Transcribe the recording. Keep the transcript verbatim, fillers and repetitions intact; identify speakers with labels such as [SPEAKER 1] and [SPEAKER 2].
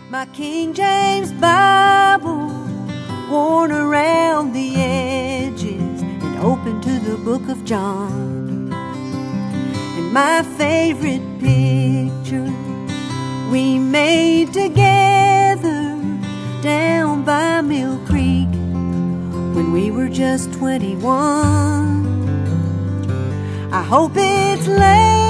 [SPEAKER 1] my King James Bible, worn around the edges and open to the book of John. And my favorite picture we made together down by Mill Creek when we were just twenty-one. I hope it's late